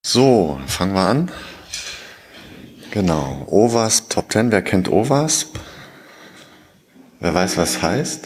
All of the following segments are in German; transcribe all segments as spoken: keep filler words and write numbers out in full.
So, fangen wir an. Genau, O W A S P Top zehn. Wer kennt O W A S P? Wer weiß, was heißt?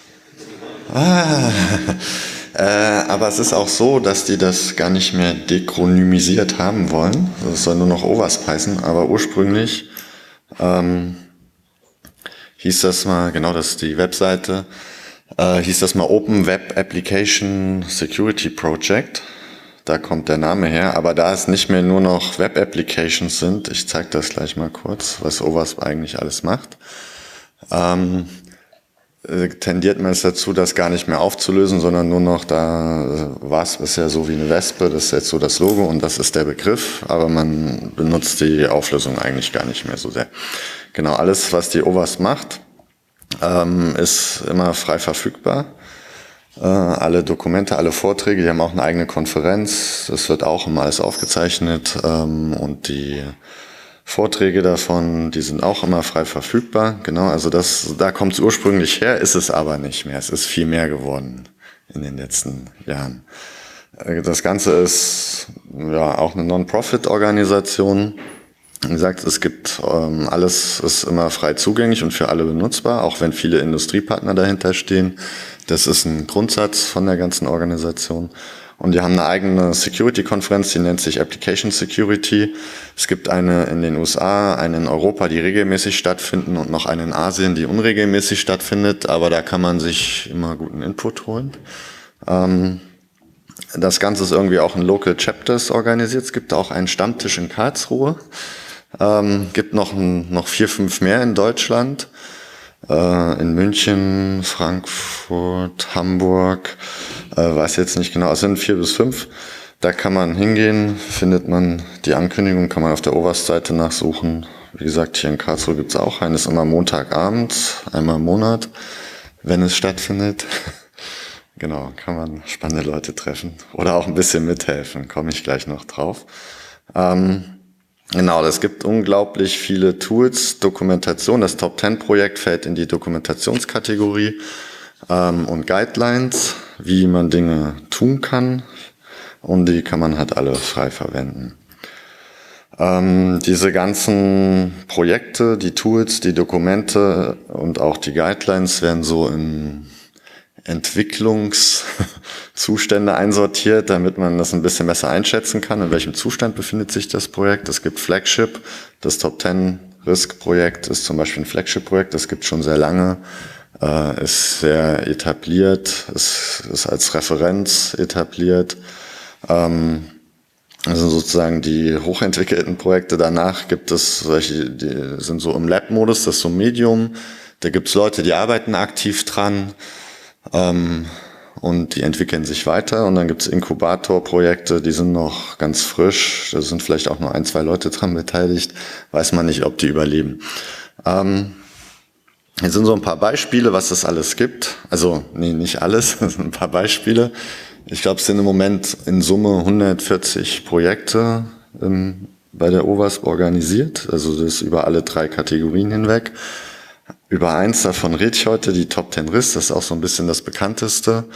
Ah, äh, aber es ist auch so, dass die das gar nicht mehr dekronymisiert haben wollen. Es soll nur noch O W A S P heißen, aber ursprünglich ähm, hieß das mal, genau, das ist die Webseite, äh, hieß das mal Open Web Application Security Project. Da kommt der Name her, aber da es nicht mehr nur noch Web Applications sind, ich zeige das gleich mal kurz, was O W A S P eigentlich alles macht, ähm, äh, tendiert man es dazu, das gar nicht mehr aufzulösen, sondern nur noch da, äh, W A S P ist ja so wie eine Wespe, das ist jetzt so das Logo und das ist der Begriff, aber man benutzt die Auflösung eigentlich gar nicht mehr so sehr. Genau, alles, was die O W A S P macht, ähm, ist immer frei verfügbar. Äh, alle Dokumente, alle Vorträge, die haben auch eine eigene Konferenz, das wird auch immer alles aufgezeichnet ähm, und die Vorträge davon, die sind auch immer frei verfügbar. Genau, also das, da kommt es ursprünglich her, ist es aber nicht mehr. Es ist viel mehr geworden in den letzten Jahren. Äh, das Ganze ist ja auch eine Non-Profit-Organisation. Wie gesagt, es gibt ähm, alles ist immer frei zugänglich und für alle benutzbar, auch wenn viele Industriepartner dahinter stehen. Das ist ein Grundsatz von der ganzen Organisation. Und die haben eine eigene Security-Konferenz, die nennt sich Application Security. Es gibt eine in den U S A, eine in Europa, die regelmäßig stattfinden und noch eine in Asien, die unregelmäßig stattfindet. Aber da kann man sich immer guten Input holen. Ähm, das Ganze ist irgendwie auch in Local Chapters organisiert. Es gibt auch einen Stammtisch in Karlsruhe. Ähm, gibt noch, ein, noch vier, fünf mehr in Deutschland. In München, Frankfurt, Hamburg, äh, weiß jetzt nicht genau, es sind vier bis fünf. Da kann man hingehen, findet man die Ankündigung, kann man auf der O W A S P-Seite nachsuchen. Wie gesagt, hier in Karlsruhe gibt's auch einen, ist immer Montagabends, einmal im Monat, wenn es stattfindet. Genau, kann man spannende Leute treffen oder auch ein bisschen mithelfen, komme ich gleich noch drauf. Ähm, Genau, es gibt unglaublich viele Tools, Dokumentation. Das Top zehn Projekt fällt in die Dokumentationskategorie ähm, und Guidelines, wie man Dinge tun kann. Und die kann man halt alle frei verwenden. Ähm, diese ganzen Projekte, die Tools, die Dokumente und auch die Guidelines werden so in Entwicklungszustände einsortiert, damit man das ein bisschen besser einschätzen kann, in welchem Zustand befindet sich das Projekt. Es gibt Flagship, das Top zehn Risk Projekt ist zum Beispiel ein Flagship-Projekt, das gibt schon sehr lange, äh, ist sehr etabliert, ist, ist als Referenz etabliert. Ähm, also sozusagen die hochentwickelten Projekte danach gibt es solche, die sind so im Lab-Modus, das ist so ein Medium, da gibt es Leute, die arbeiten aktiv dran, Ähm, und die entwickeln sich weiter und dann gibt's Inkubatorprojekte, die sind noch ganz frisch, da sind vielleicht auch nur ein, zwei Leute dran beteiligt, weiß man nicht, ob die überleben. Ähm, hier sind so ein paar Beispiele, was es alles gibt, also nee, nicht alles, das sind ein paar Beispiele. Ich glaube, es sind im Moment in Summe hundertvierzig Projekte ähm, bei der O W A S P organisiert, also das über alle drei Kategorien hinweg. Über eins davon rede ich heute, die Top zehn Risk, das ist auch so ein bisschen das bekannteste.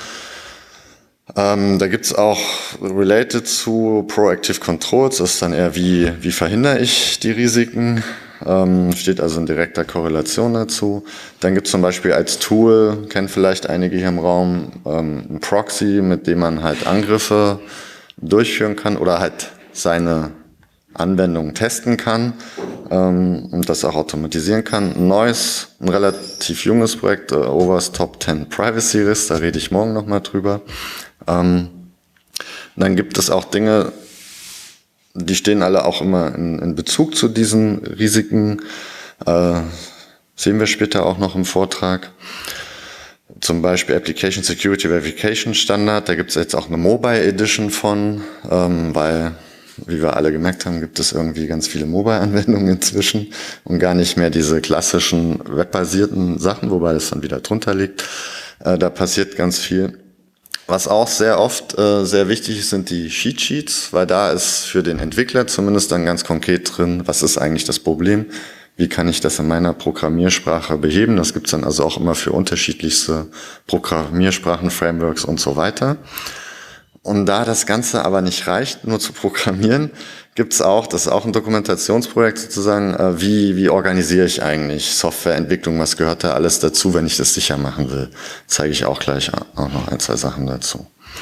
Ähm, da gibt's auch related zu Proactive Controls, das ist dann eher wie, wie verhindere ich die Risiken, ähm, steht also in direkter Korrelation dazu. Dann gibt's zum Beispiel als Tool, kennen vielleicht einige hier im Raum, ähm, ein Proxy, mit dem man halt Angriffe durchführen kann oder halt seine Anwendungen testen kann ähm, und das auch automatisieren kann. Ein neues, ein relativ junges Projekt, äh, O W A S P Top zehn Privacy Risk, da rede ich morgen nochmal drüber. Ähm, dann gibt es auch Dinge, die stehen alle auch immer in, in Bezug zu diesen Risiken, äh, sehen wir später auch noch im Vortrag. Zum Beispiel Application Security Verification Standard, da gibt es jetzt auch eine Mobile Edition von, ähm, weil wie wir alle gemerkt haben, gibt es irgendwie ganz viele Mobile-Anwendungen inzwischen und gar nicht mehr diese klassischen webbasierten Sachen, wobei das dann wieder drunter liegt. Äh, da passiert ganz viel. Was auch sehr oft äh, sehr wichtig ist, sind die Cheat Sheets, weil da ist für den Entwickler zumindest dann ganz konkret drin, was ist eigentlich das Problem, wie kann ich das in meiner Programmiersprache beheben. Das gibt's dann also auch immer für unterschiedlichste Programmiersprachen, Frameworks und so weiter. und da das Ganze aber nicht reicht, nur zu programmieren, gibt's auch, das ist auch ein Dokumentationsprojekt sozusagen, äh, wie, wie organisiere ich eigentlich Softwareentwicklung, was gehört da alles dazu, wenn ich das sicher machen will. Zeige ich auch gleich auch noch ein, zwei Sachen dazu.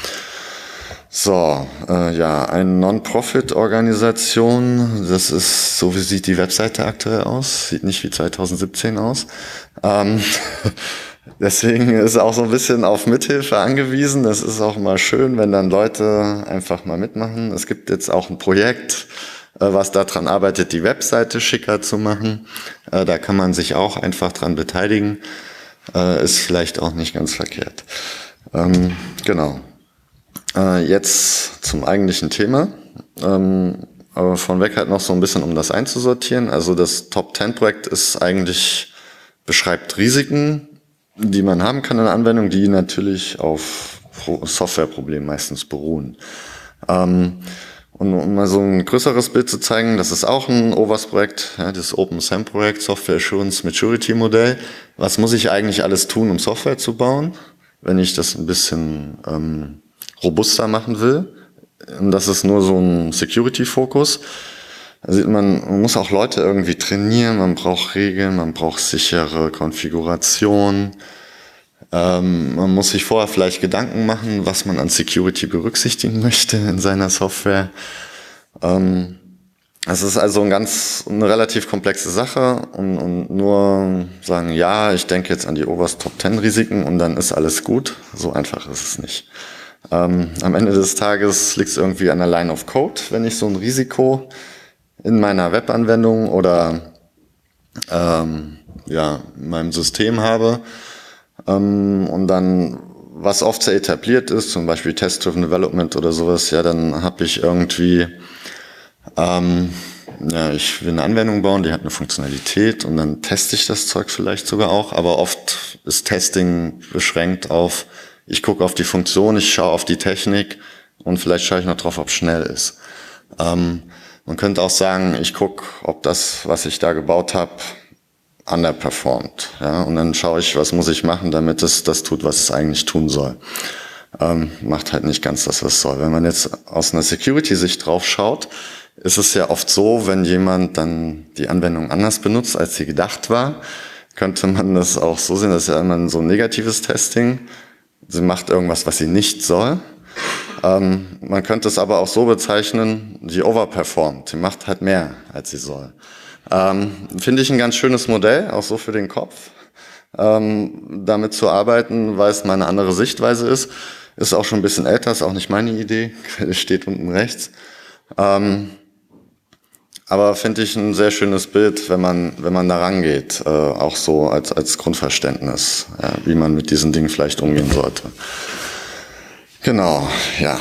So, äh, ja, eine Non-Profit-Organisation, das ist, so wie sieht die Webseite aktuell aus, sieht nicht wie zwanzig siebzehn aus. Ähm, deswegen ist auch so ein bisschen auf Mithilfe angewiesen. Das ist auch mal schön, wenn dann Leute einfach mal mitmachen. Es gibt jetzt auch ein Projekt, äh, was daran arbeitet, die Webseite schicker zu machen. Äh, da kann man sich auch einfach dran beteiligen. Äh, ist vielleicht auch nicht ganz verkehrt. Ähm, genau. Jetzt zum eigentlichen Thema, ähm, aber von weg halt noch so ein bisschen, um das einzusortieren. Also das Top zehn Projekt ist eigentlich, beschreibt Risiken, die man haben kann in der Anwendung, die natürlich auf Softwareproblemen meistens beruhen. Ähm, und um mal so ein größeres Bild zu zeigen, das ist auch ein O W A S-Projekt, ja, das Open S A M-Projekt, Software Assurance Maturity Modell. Was muss ich eigentlich alles tun, um Software zu bauen, wenn ich das ein bisschen ähm, robuster machen will? Und das ist nur so ein Security-Fokus. Also man, man muss auch Leute irgendwie trainieren, man braucht Regeln, man braucht sichere Konfiguration. Ähm, man muss sich vorher vielleicht Gedanken machen, was man an Security berücksichtigen möchte in seiner Software. Ähm, es ist also ein ganz, eine relativ komplexe Sache und, und nur sagen, ja, ich denke jetzt an die O W A S Top zehn Risiken und dann ist alles gut. So einfach ist es nicht. Ähm, am Ende des Tages liegt es irgendwie an der Line of Code, wenn ich so ein Risiko in meiner Webanwendung oder ähm, ja, in meinem System habe. Ähm, und dann, was oft sehr etabliert ist, zum Beispiel Test-Driven Development oder sowas, ja, dann habe ich irgendwie, ähm, ja, ich will eine Anwendung bauen, die hat eine Funktionalität und dann teste ich das Zeug vielleicht sogar auch, aber oft ist Testing beschränkt auf, ich gucke auf die Funktion, ich schaue auf die Technik und vielleicht schaue ich noch drauf, ob es schnell ist. Ähm, man könnte auch sagen, ich gucke, ob das, was ich da gebaut habe, underperformt. Ja? Und dann schaue ich, was muss ich machen, damit es das tut, was es eigentlich tun soll. Ähm, macht halt nicht ganz das, was es soll. Wenn man jetzt aus einer Security-Sicht drauf schaut, ist es ja oft so, wenn jemand dann die Anwendung anders benutzt, als sie gedacht war, könnte man das auch so sehen, das ist ja immer so ein negatives Testing. Sie macht irgendwas, was sie nicht soll. Ähm, man könnte es aber auch so bezeichnen, sie overperformt. Sie macht halt mehr, als sie soll. Ähm, finde ich ein ganz schönes Modell, auch so für den Kopf. Ähm, damit zu arbeiten, weil es mal eine andere Sichtweise ist. Ist auch schon ein bisschen älter, ist auch nicht meine Idee. Steht unten rechts. Ähm, aber finde ich ein sehr schönes Bild, wenn man, wenn man da rangeht, äh, auch so als, als Grundverständnis, ja, wie man mit diesen Dingen vielleicht umgehen sollte. Genau, ja.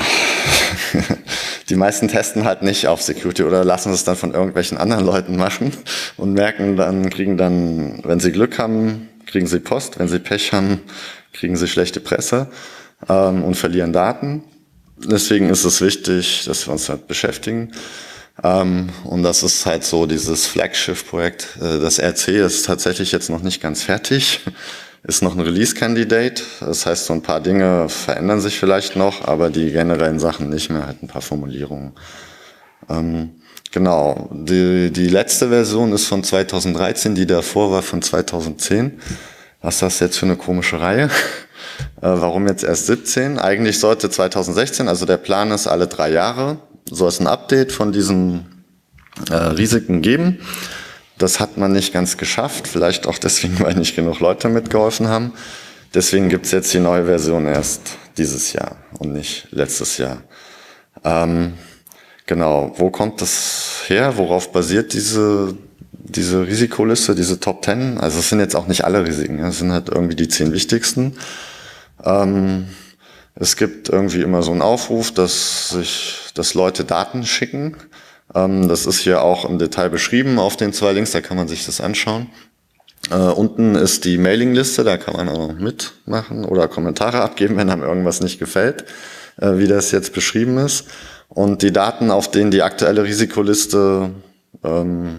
Die meisten testen halt nicht auf Security oder lassen es dann von irgendwelchen anderen Leuten machen und merken dann, kriegen dann, wenn sie Glück haben, kriegen sie Post, wenn sie Pech haben, kriegen sie schlechte Presse ähm, und verlieren Daten. Deswegen ist es wichtig, dass wir uns halt beschäftigen. Ähm, und das ist halt so dieses Flaggschiff-Projekt. Äh, das R C ist tatsächlich jetzt noch nicht ganz fertig. Ist noch ein Release-Candidate. Das heißt, so ein paar Dinge verändern sich vielleicht noch, aber die generellen Sachen nicht mehr, halt ein paar Formulierungen. Ähm, genau. Die, die letzte Version ist von zweitausenddreizehn, die davor war von zweitausendzehn. Was ist das jetzt für eine komische Reihe? Äh, warum jetzt erst siebzehn? Eigentlich sollte zweitausendsechzehn, also der Plan ist alle drei Jahre, soll es ein Update von diesen äh, Risiken geben. Das hat man nicht ganz geschafft, vielleicht auch deswegen, weil nicht genug Leute mitgeholfen haben. Deswegen gibt's jetzt die neue Version erst dieses Jahr und nicht letztes Jahr. Ähm, genau, wo kommt das her? Worauf basiert diese, diese Risikoliste, diese Top zehn? Also es sind jetzt auch nicht alle Risiken, es sind halt irgendwie die zehn wichtigsten. Ähm, es gibt irgendwie immer so einen Aufruf, dass sich, dass Leute Daten schicken. Das ist hier auch im Detail beschrieben auf den zwei Links, da kann man sich das anschauen. Äh, unten ist die Mailingliste, da kann man auch mitmachen oder Kommentare abgeben, wenn einem irgendwas nicht gefällt, äh, wie das jetzt beschrieben ist. Und die Daten, auf denen die aktuelle Risikoliste ähm,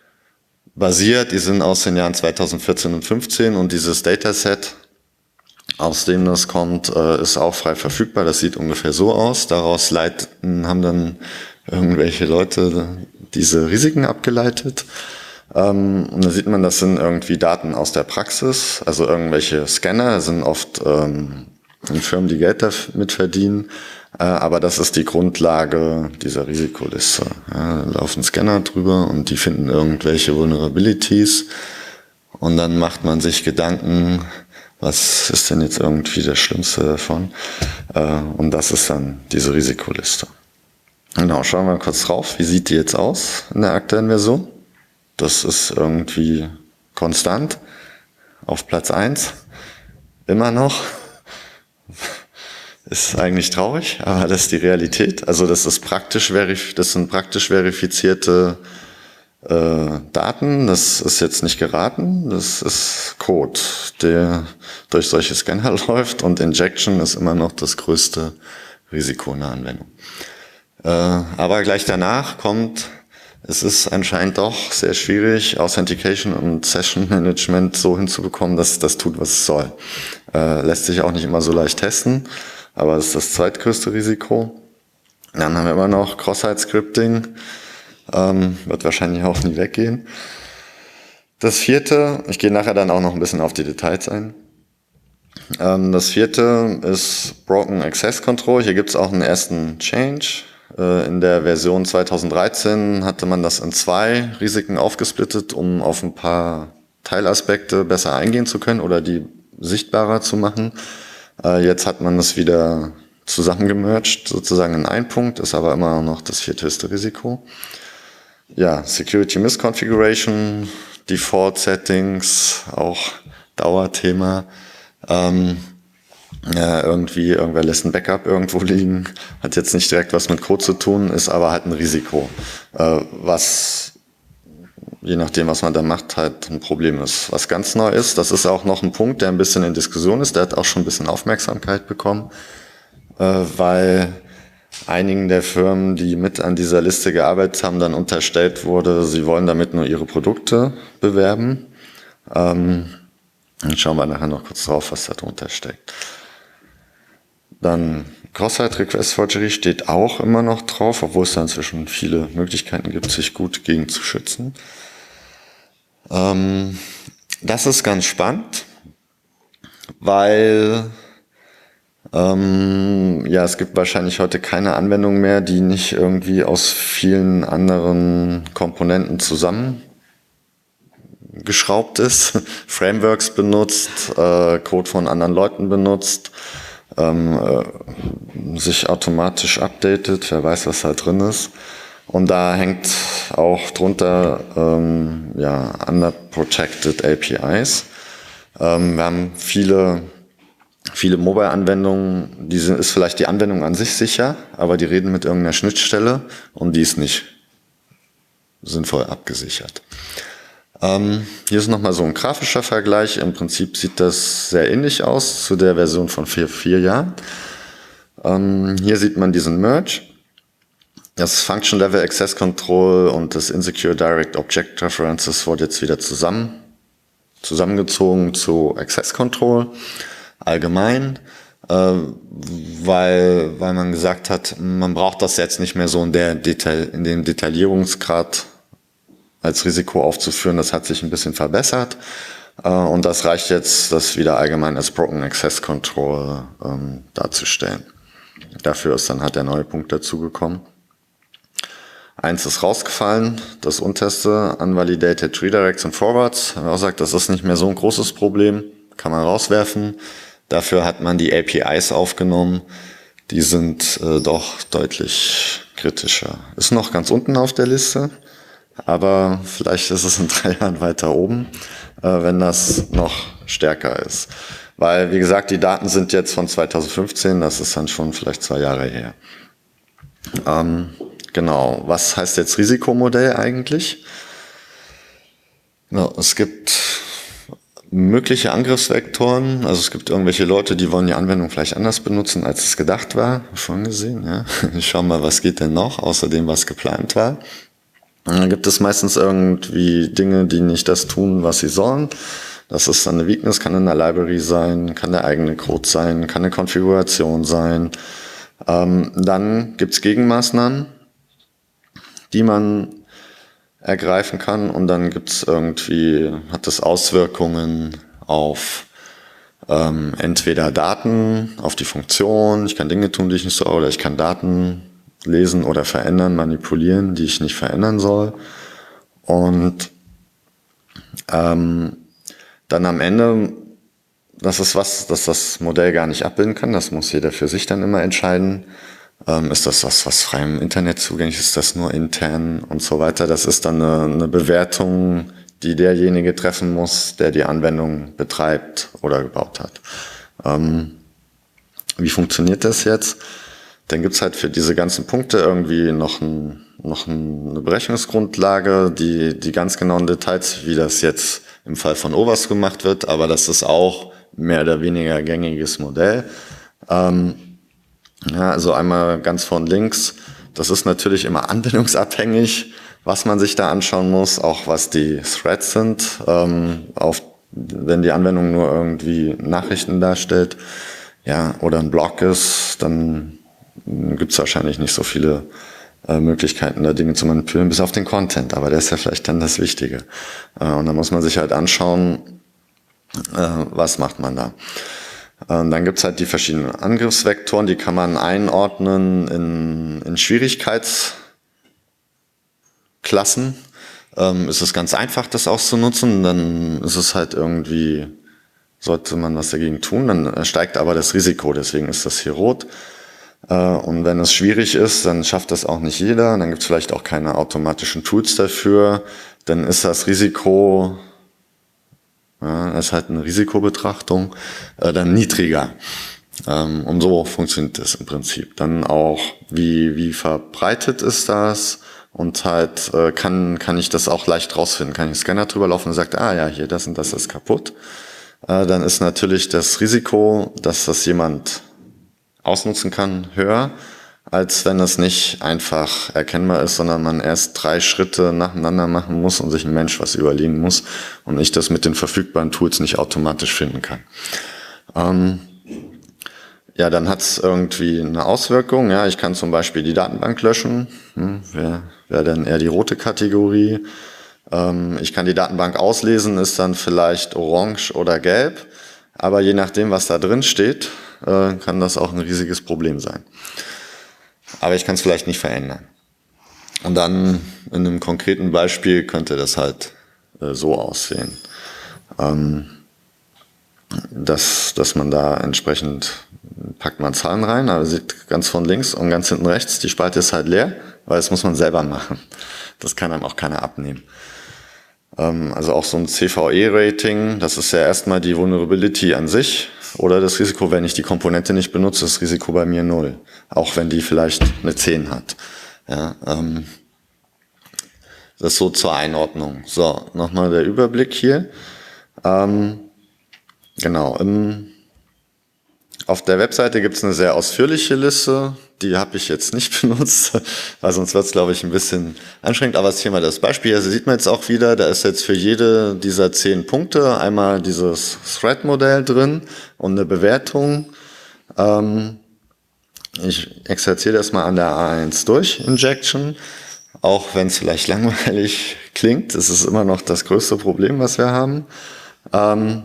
basiert, die sind aus den Jahren zweitausendvierzehn und fünfzehn und dieses Dataset aus dem das kommt, äh, ist auch frei verfügbar. Das sieht ungefähr so aus. Daraus leiten, haben dann irgendwelche Leute diese Risiken abgeleitet. Ähm, und da sieht man, das sind irgendwie Daten aus der Praxis, also irgendwelche Scanner, sind oft ähm, Firmen, die Geld damit verdienen. Äh, aber das ist die Grundlage dieser Risikoliste. Ja, da laufen Scanner drüber und die finden irgendwelche Vulnerabilities. Und dann macht man sich Gedanken, was ist denn jetzt irgendwie das Schlimmste davon? Äh, und das ist dann diese Risikoliste. Genau, schauen wir mal kurz drauf. Wie sieht die jetzt aus in der aktuellen Version? Das ist irgendwie konstant auf Platz eins. Immer noch. Ist eigentlich traurig, aber das ist die Realität. Also das ist praktisch verif- das sind praktisch verifizierte äh, Daten. Das ist jetzt nicht geraten. Das ist Code, der durch solche Scanner läuft, und Injection ist immer noch das größte Risiko in der Anwendung. Äh, aber gleich danach kommt, es ist anscheinend doch sehr schwierig, Authentication und Session Management so hinzubekommen, dass es das tut, was es soll. Äh, lässt sich auch nicht immer so leicht testen, aber es ist das zweitgrößte Risiko. Dann haben wir immer noch Cross-Site-Scripting, ähm, wird wahrscheinlich auch nie weggehen. Das vierte, ich gehe nachher dann auch noch ein bisschen auf die Details ein. Ähm, das vierte ist Broken Access Control. Hier gibt es auch einen ersten Change. In der Version zweitausenddreizehn hatte man das in zwei Risiken aufgesplittet, um auf ein paar Teilaspekte besser eingehen zu können oder die sichtbarer zu machen. Jetzt hat man das wieder zusammengemerged, sozusagen in einen Punkt, ist aber immer noch das vierthöchste Risiko. Ja, Security Misconfiguration, Default Settings, auch Dauerthema. Ähm, Ja, irgendwie, irgendwer lässt ein Backup irgendwo liegen, hat jetzt nicht direkt was mit Code zu tun, ist aber halt ein Risiko, äh, was, je nachdem, was man da macht, halt ein Problem ist. Was ganz neu ist, das ist auch noch ein Punkt, der ein bisschen in Diskussion ist, der hat auch schon ein bisschen Aufmerksamkeit bekommen, äh, weil einigen der Firmen, die mit an dieser Liste gearbeitet haben, dann unterstellt wurde, sie wollen damit nur ihre Produkte bewerben. Ähm, dann schauen wir nachher noch kurz drauf, was da drunter steckt. Dann Cross-Site Request Forgery steht auch immer noch drauf, obwohl es da inzwischen viele Möglichkeiten gibt, sich gut gegen zu schützen. Ähm, das ist ganz spannend, weil ähm, ja, es gibt wahrscheinlich heute keine Anwendung mehr, die nicht irgendwie aus vielen anderen Komponenten zusammengeschraubt ist, Frameworks benutzt, äh, Code von anderen Leuten benutzt, Ähm, äh, sich automatisch updatet, wer weiß, was da drin ist. Und da hängt auch drunter ähm, ja, Underprotected A P Is. Ähm, wir haben viele, viele Mobile-Anwendungen, die sind, ist vielleicht die Anwendung an sich sicher, aber die reden mit irgendeiner Schnittstelle und die ist nicht sinnvoll abgesichert. Ähm, hier ist nochmal so ein grafischer Vergleich. Im Prinzip sieht das sehr ähnlich aus zu der Version von vier Punkt vier Jahren. Ähm, hier sieht man diesen Merge. Das Function Level Access Control und das Insecure Direct Object References wurde jetzt wieder zusammen, zusammengezogen zu Access Control allgemein, äh, weil, weil man gesagt hat, man braucht das jetzt nicht mehr so in, der Detail, in dem Detaillierungsgrad als Risiko aufzuführen. Das hat sich ein bisschen verbessert, äh, und das reicht jetzt, das wieder allgemein als Broken Access Control ähm, darzustellen. Dafür ist dann halt der neue Punkt dazugekommen. Eins ist rausgefallen, das unterste, Unvalidated Redirects und Forwards. Haben wir auch gesagt, das ist nicht mehr so ein großes Problem, kann man rauswerfen. Dafür hat man die A P Is aufgenommen, die sind äh, doch deutlich kritischer. Ist noch ganz unten auf der Liste, aber vielleicht ist es in drei Jahren weiter oben, äh, wenn das noch stärker ist. Weil, wie gesagt, die Daten sind jetzt von zweitausendfünfzehn, das ist dann schon vielleicht zwei Jahre her. Ähm, genau, was heißt jetzt Risikomodell eigentlich? Ja, es gibt mögliche Angriffsvektoren, also es gibt irgendwelche Leute, die wollen die Anwendung vielleicht anders benutzen, als es gedacht war. Schon gesehen, ja. Schauen wir mal, was geht denn noch, außer dem, was geplant war. Und dann gibt es meistens irgendwie Dinge, die nicht das tun, was sie sollen. Das ist eine Weakness, kann in der Library sein, kann der eigene Code sein, kann eine Konfiguration sein. Ähm, dann gibt's Gegenmaßnahmen, die man ergreifen kann, und dann gibt's irgendwie, hat das Auswirkungen auf ähm, entweder Daten, auf die Funktion, ich kann Dinge tun, die ich nicht so, oder ich kann Daten lesen oder verändern, manipulieren, die ich nicht verändern soll. Und ähm, dann am Ende, das ist was, dass das Modell gar nicht abbilden kann, das muss jeder für sich dann immer entscheiden. Ähm, ist das was, was frei im Internet zugänglich ist, ist das nur intern und so weiter. Das ist dann eine, eine Bewertung, die derjenige treffen muss, der die Anwendung betreibt oder gebaut hat. Ähm, wie funktioniert das jetzt? Dann gibt's halt für diese ganzen Punkte irgendwie noch, ein, noch eine Berechnungsgrundlage, die die ganz genauen Details, wie das jetzt im Fall von OWASP gemacht wird, aber das ist auch mehr oder weniger gängiges Modell. Ähm, ja, also einmal ganz von links, das ist natürlich immer anwendungsabhängig, was man sich da anschauen muss, auch was die Threads sind, ähm, auf, wenn die Anwendung nur irgendwie Nachrichten darstellt, ja, oder ein Blog ist, dann gibt es wahrscheinlich nicht so viele äh, Möglichkeiten, da Dinge zu manipulieren, bis auf den Content, aber der ist ja vielleicht dann das Wichtige. Äh, und da muss man sich halt anschauen, äh, was macht man da. Äh, dann gibt's halt die verschiedenen Angriffsvektoren, die kann man einordnen in, in Schwierigkeitsklassen. Ähm, ist es ganz einfach, das auszunutzen, dann ist es halt irgendwie, sollte man was dagegen tun, dann steigt aber das Risiko, deswegen ist das hier rot. Und wenn es schwierig ist, dann schafft das auch nicht jeder. Dann gibt es vielleicht auch keine automatischen Tools dafür. Dann ist das Risiko, ja, ist halt eine Risikobetrachtung, äh, dann niedriger. Ähm, und so funktioniert das im Prinzip. Dann auch, wie, wie verbreitet ist das? Und halt, äh, kann, kann ich das auch leicht rausfinden? Kann ich einen Scanner drüber laufen und sagt, ah ja, hier, das und das ist kaputt. Äh, dann ist natürlich das Risiko, dass das jemand ausnutzen kann, höher, als wenn es nicht einfach erkennbar ist, sondern man erst drei Schritte nacheinander machen muss und sich ein Mensch was überlegen muss und ich das mit den verfügbaren Tools nicht automatisch finden kann. Ähm, ja, dann hat es irgendwie eine Auswirkung. Ja, ich kann zum Beispiel die Datenbank löschen. Hm, Wäre wär dann eher die rote Kategorie. Ähm, ich kann die Datenbank auslesen, ist dann vielleicht orange oder gelb. Aber je nachdem, was da drin steht, äh, kann das auch ein riesiges Problem sein. Aber ich kann es vielleicht nicht verändern. Und dann in einem konkreten Beispiel könnte das halt äh, so aussehen, ähm, dass, dass man da entsprechend packt man Zahlen rein, aber sieht ganz von links und ganz hinten rechts, die Spalte ist halt leer, weil das muss man selber machen. Das kann einem auch keiner abnehmen. Also auch so ein C V E-Rating, das ist ja erstmal die Vulnerability an sich oder das Risiko, wenn ich die Komponente nicht benutze, ist das Risiko bei mir null. Auch wenn die vielleicht eine zehn hat. Ja, ähm, das ist so zur Einordnung. So, nochmal der Überblick hier. Ähm, genau, im, auf der Webseite gibt es eine sehr ausführliche Liste. Die habe ich jetzt nicht benutzt, weil sonst wird es, glaube ich, ein bisschen anstrengend. Aber es ist hier mal das Beispiel. Also sieht man jetzt auch wieder, da ist jetzt für jede dieser zehn Punkte einmal dieses Thread-Modell drin und eine Bewertung. Ähm, ich exerziere das mal an der A eins durch, Injection. Auch wenn es vielleicht langweilig klingt, ist es immer noch das größte Problem, was wir haben. Ähm,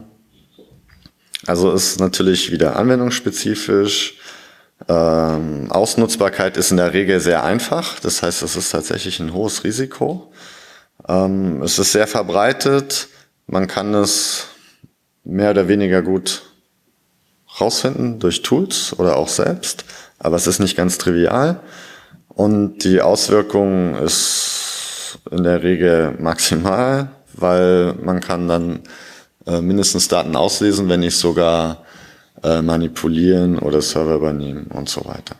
also ist natürlich wieder anwendungsspezifisch. Ähm, Ausnutzbarkeit ist in der Regel sehr einfach. Das heißt, es ist tatsächlich ein hohes Risiko. Ähm, es ist sehr verbreitet. Man kann es mehr oder weniger gut rausfinden durch Tools oder auch selbst. Aber es ist nicht ganz trivial. Und die Auswirkung ist in der Regel maximal, weil man kann dann äh, mindestens Daten auslesen, wenn nicht sogar äh, manipulieren oder Server übernehmen und so weiter.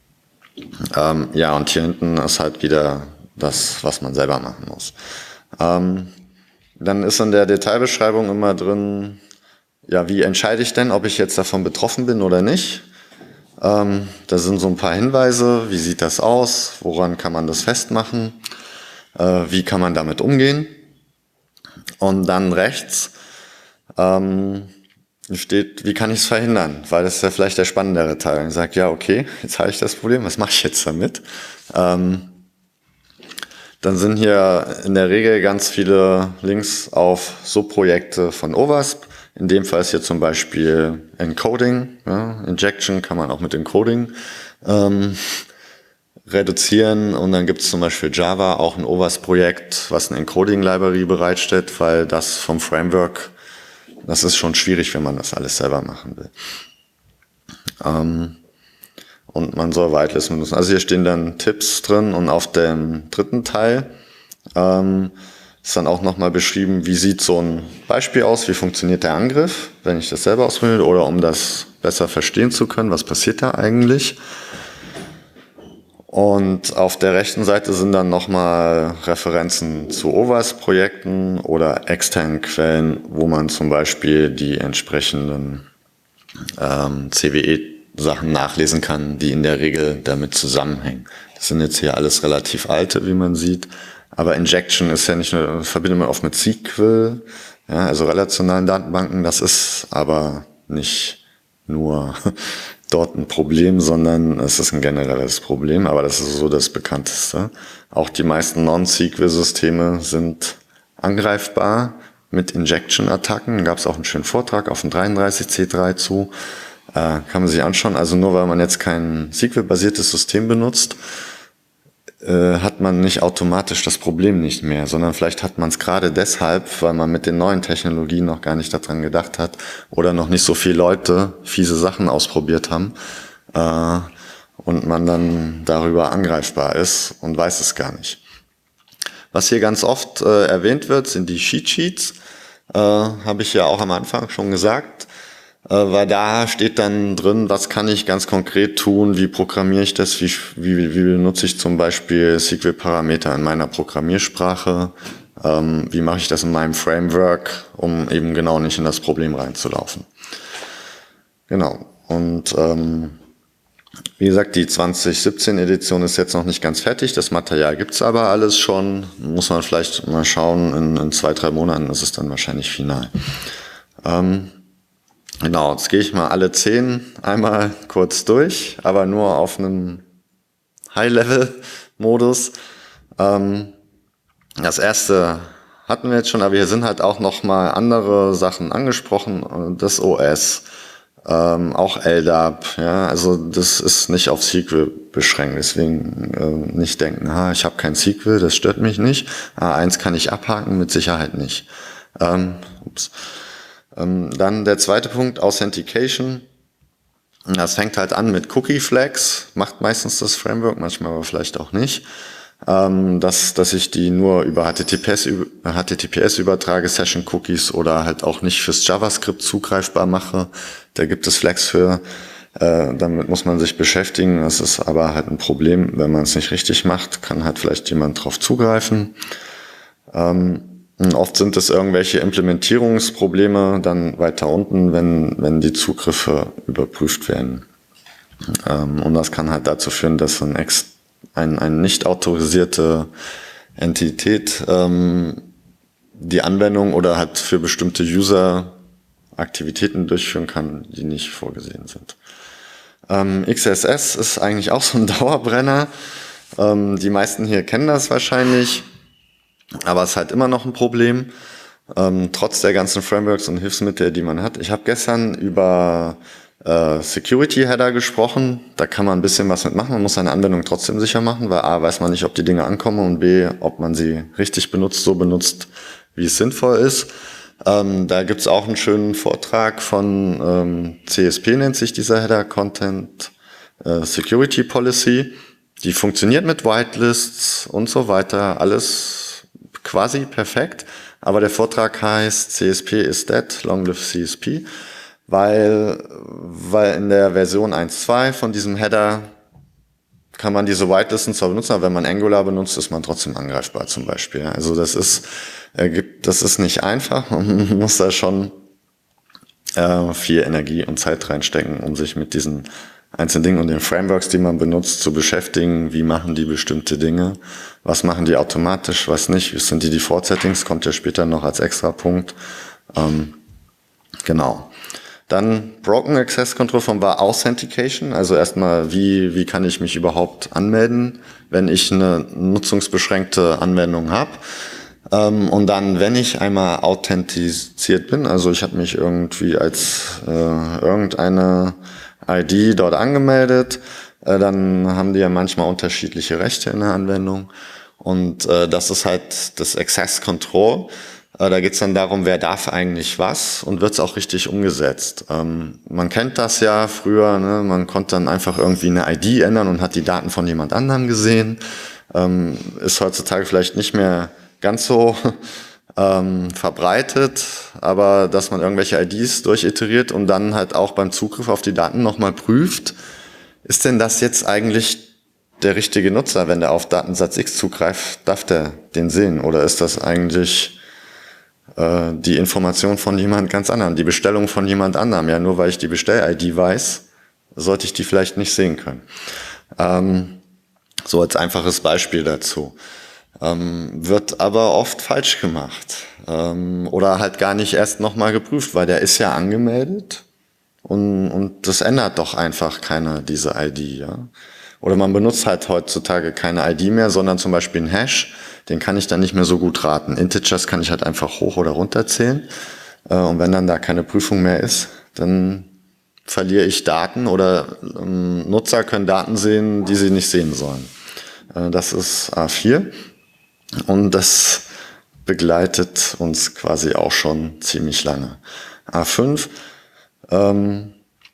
Ähm, ja, und hier hinten ist halt wieder das, was man selber machen muss. Ähm, dann ist in der Detailbeschreibung immer drin, ja, wie entscheide ich denn, ob ich jetzt davon betroffen bin oder nicht? Ähm, da sind so ein paar Hinweise, wie sieht das aus, woran kann man das festmachen, äh, wie kann man damit umgehen. Und dann rechts Ähm, steht, wie kann ich es verhindern? Weil das ist ja vielleicht der spannendere Teil. Und ich sage, ja, okay, jetzt habe ich das Problem, was mache ich jetzt damit? Ähm, dann sind hier in der Regel ganz viele Links auf Subprojekte von OWASP. In dem Fall ist hier zum Beispiel Encoding. Ja, Injection kann man auch mit Encoding ähm, reduzieren. Und dann gibt es zum Beispiel Java, auch ein OWASP-Projekt, was eine Encoding-Library bereitstellt, weil das vom Framework, das ist schon schwierig, wenn man das alles selber machen will. Ähm, und man soll Whitelist benutzen. Also hier stehen dann Tipps drin und auf dem dritten Teil ähm, ist dann auch nochmal beschrieben, wie sieht so ein Beispiel aus, wie funktioniert der Angriff, wenn ich das selber ausprobiere oder um das besser verstehen zu können, was passiert da eigentlich. Und auf der rechten Seite sind dann nochmal Referenzen zu OWASP-Projekten oder externen Quellen, wo man zum Beispiel die entsprechenden ähm, C W E-Sachen nachlesen kann, die in der Regel damit zusammenhängen. Das sind jetzt hier alles relativ alte, wie man sieht. Aber Injection ist ja nicht nur, verbindet man oft mit S Q L, ja, also relationalen Datenbanken. Das ist aber nicht nur dort ein Problem, sondern es ist ein generelles Problem, aber das ist so das bekannteste. Auch die meisten Non-S Q L-Systeme sind angreifbar mit Injection-Attacken. Da gab es auch einen schönen Vortrag auf dem dreiunddreißig C drei zu. Äh, kann man sich anschauen. Also nur weil man jetzt kein S Q L-basiertes System benutzt, äh, hat man nicht automatisch das Problem nicht mehr, sondern vielleicht hat man es gerade deshalb, weil man mit den neuen Technologien noch gar nicht daran gedacht hat oder noch nicht so viele Leute fiese Sachen ausprobiert haben äh, und man dann darüber angreifbar ist und weiß es gar nicht. Was hier ganz oft äh, erwähnt wird, sind die Cheat Sheets. Äh, habe ich ja auch am Anfang schon gesagt. Weil da steht dann drin, was kann ich ganz konkret tun, wie programmiere ich das, wie, wie, wie benutze ich zum Beispiel S Q L-Parameter in meiner Programmiersprache, ähm, wie mache ich das in meinem Framework, um eben genau nicht in das Problem reinzulaufen. Genau, und ähm, wie gesagt, die zwanzig siebzehn Edition ist jetzt noch nicht ganz fertig, das Material gibt's aber alles schon, muss man vielleicht mal schauen, in, in zwei, drei Monaten ist es dann wahrscheinlich final. Ähm, Genau, jetzt gehe ich mal alle zehn einmal kurz durch, aber nur auf einem High-Level-Modus. Ähm, das erste hatten wir jetzt schon, aber hier sind halt auch noch mal andere Sachen angesprochen. Das O S, ähm, auch L D A P, ja, also das ist nicht auf S Q L beschränkt. Deswegen äh, nicht denken, ha, ich habe kein S Q L, das stört mich nicht. A eins kann ich abhaken, mit Sicherheit nicht. Ähm, ups. Dann der zweite Punkt, Authentication. Das fängt halt an mit Cookie Flags, macht meistens das Framework, manchmal aber vielleicht auch nicht. Dass, dass ich die nur über H T T P S, H T T P S übertrage, Session Cookies oder halt auch nicht fürs JavaScript zugreifbar mache. Da gibt es Flags für. Damit muss man sich beschäftigen. Das ist aber halt ein Problem, wenn man es nicht richtig macht, kann halt vielleicht jemand drauf zugreifen. Oft sind es irgendwelche Implementierungsprobleme dann weiter unten, wenn, wenn die Zugriffe überprüft werden. Ähm, und das kann halt dazu führen, dass ein, ex, ein, eine nicht autorisierte Entität ähm, die Anwendung oder halt für bestimmte User Aktivitäten durchführen kann, die nicht vorgesehen sind. Ähm, X S S ist eigentlich auch so ein Dauerbrenner. Ähm, die meisten hier kennen das wahrscheinlich. Aber es ist halt immer noch ein Problem, ähm, trotz der ganzen Frameworks und Hilfsmittel, die man hat. Ich habe gestern über äh, Security-Header gesprochen. Da kann man ein bisschen was mitmachen. Man muss seine Anwendung trotzdem sicher machen, weil A, weiß man nicht, ob die Dinge ankommen und B, ob man sie richtig benutzt, so benutzt, wie es sinnvoll ist. Ähm, da gibt's auch einen schönen Vortrag von ähm, C S P, nennt sich dieser Header, Content äh, Security Policy. Die funktioniert mit Whitelists und so weiter, alles quasi perfekt, aber der Vortrag heißt C S P is dead, long live C S P, weil, weil in der Version eins Punkt zwei von diesem Header kann man diese Whitelisten zwar benutzen, aber wenn man Angular benutzt, ist man trotzdem angreifbar zum Beispiel. Also das ist, das ist nicht einfach, man muss da schon äh, viel Energie und Zeit reinstecken, um sich mit diesen einzelnen Dingen und den Frameworks, die man benutzt, zu beschäftigen. Wie machen die bestimmte Dinge? Was machen die automatisch, was nicht? Wie sind die Default-Settings? Kommt ja später noch als extra Punkt. Ähm, Genau. Dann Broken Access Control Form war Authentication, also erstmal, wie, wie kann ich mich überhaupt anmelden, wenn ich eine nutzungsbeschränkte Anwendung habe. Ähm, und dann, wenn ich einmal authentiziert bin, also ich habe mich irgendwie als äh, irgendeine I D dort angemeldet, äh, dann haben die ja manchmal unterschiedliche Rechte in der Anwendung. Und äh, das ist halt das Access Control. Äh, da geht's dann darum, wer darf eigentlich was und wird's auch richtig umgesetzt. Ähm, man kennt das ja früher, ne? Man konnte dann einfach irgendwie eine I D ändern und hat die Daten von jemand anderem gesehen. Ähm, ist heutzutage vielleicht nicht mehr ganz so ähm, verbreitet, aber dass man irgendwelche I Ds durchiteriert und dann halt auch beim Zugriff auf die Daten nochmal prüft, ist denn das jetzt eigentlich der richtige Nutzer, wenn der auf Datensatz X zugreift, darf der den sehen? Oder ist das eigentlich äh, die Information von jemand ganz anderem, die Bestellung von jemand anderem? Ja, nur weil ich die Bestell-I D weiß, sollte ich die vielleicht nicht sehen können. Ähm, so als einfaches Beispiel dazu. Ähm, wird aber oft falsch gemacht. Ähm, oder halt gar nicht erst nochmal geprüft, weil der ist ja angemeldet. Und, und das ändert doch einfach keiner, diese I D, ja. Oder man benutzt halt heutzutage keine I D mehr, sondern zum Beispiel einen Hash. Den kann ich dann nicht mehr so gut raten. Integers kann ich halt einfach hoch oder runter zählen. Äh, und wenn dann da keine Prüfung mehr ist, dann verliere ich Daten oder ähm, Nutzer können Daten sehen, die sie nicht sehen sollen. Äh, das ist A vier. Und das begleitet uns quasi auch schon ziemlich lange. A fünf. Ähm,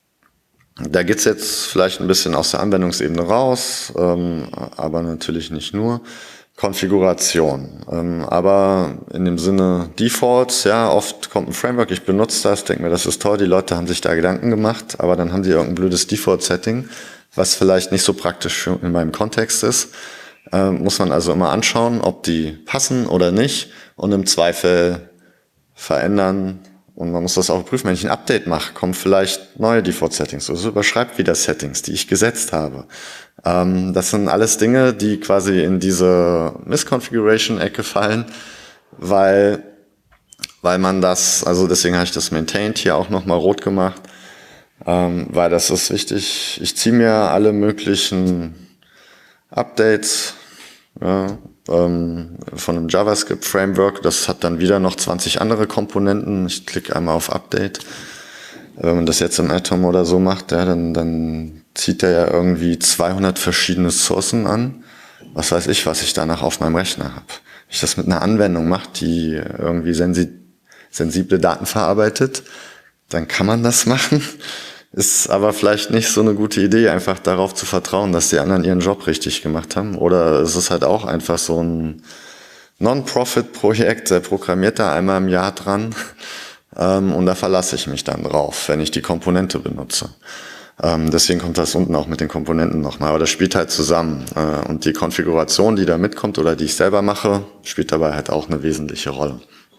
da geht's jetzt vielleicht ein bisschen aus der Anwendungsebene raus, ähm, aber natürlich nicht nur. Konfiguration. Ähm, aber in dem Sinne Defaults, ja, oft kommt ein Framework, ich benutze das, denke mir, das ist toll, die Leute haben sich da Gedanken gemacht, aber dann haben die irgendein blödes Default-Setting, was vielleicht nicht so praktisch für in meinem Kontext ist. Ähm, muss man also immer anschauen, ob die passen oder nicht und im Zweifel verändern. Und man muss das auch prüfen, wenn ich ein Update mache, kommen vielleicht neue Default-Settings. Also überschreibt wieder Settings, die ich gesetzt habe. Ähm, das sind alles Dinge, die quasi in diese Misconfiguration-Ecke fallen, weil, weil man das, also deswegen habe ich das Maintained hier auch nochmal rot gemacht, ähm, weil das ist wichtig. Ich ziehe mir alle möglichen Updates, ja, ähm, von einem JavaScript-Framework. Das hat dann wieder noch zwanzig andere Komponenten. Ich klicke einmal auf Update. Wenn man das jetzt im Atom oder so macht, ja, dann, dann zieht er ja irgendwie zweihundert verschiedene Sourcen an. Was weiß ich, was ich danach auf meinem Rechner habe. Wenn ich das mit einer Anwendung mache, die irgendwie sensi- sensible Daten verarbeitet, dann kann man das machen. Ist aber vielleicht nicht so eine gute Idee, einfach darauf zu vertrauen, dass die anderen ihren Job richtig gemacht haben. Oder es ist halt auch einfach so ein Non-Profit-Projekt, der programmiert da einmal im Jahr dran. Ähm, und da verlasse ich mich dann drauf, wenn ich die Komponente benutze. Ähm, deswegen kommt das unten auch mit den Komponenten nochmal. Aber das spielt halt zusammen. Äh, und die Konfiguration, die da mitkommt oder die ich selber mache, spielt dabei halt auch eine wesentliche Rolle.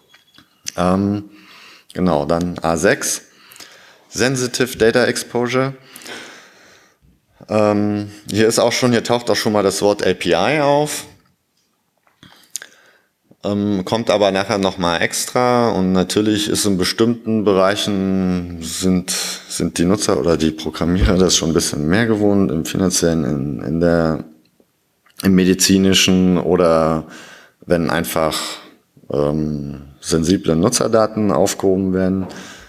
Ähm, genau, dann A sechs. Sensitive Data Exposure. Ähm, hier ist auch schon, hier taucht auch schon mal das Wort A P I auf. Ähm, kommt aber nachher nochmal extra und natürlich ist in bestimmten Bereichen sind, sind die Nutzer oder die Programmierer das schon ein bisschen mehr gewohnt, im finanziellen, in, in der, im medizinischen oder wenn einfach ähm, sensible Nutzerdaten aufgehoben werden.